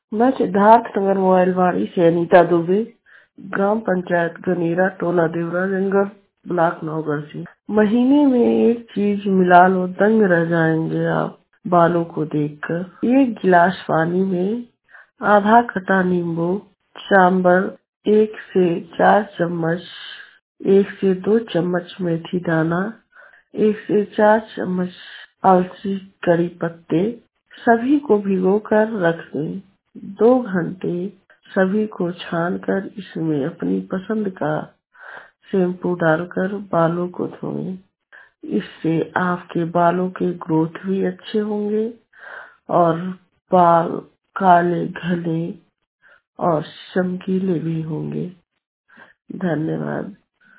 मैं सिद्धार्थ नगर मोबाइलवाड़ी से अनीता दुबे, ग्राम पंचायत गनेरा, टोला देवराजनगर, ब्लॉक नौगढ़ से। महीने में एक चीज मिला लो, दंग रह जाएंगे आप बालों को देखकर। एक गिलास पानी में आधा कटा नींबू, सांबर 1 से 4 चम्मच, 1 से 2 चम्मच मेथी दाना, 1 से 4 चम्मच अलसी कड़ी पत्ते, सभी को भिगोकर रख दें। 2 घंटे सभी को छानकर इसमें अपनी पसंद का शैम्पू डालकर बालों को धोएं। इससे आपके बालों के ग्रोथ भी अच्छे होंगे और बाल काले घने और चमकीले भी होंगे। धन्यवाद।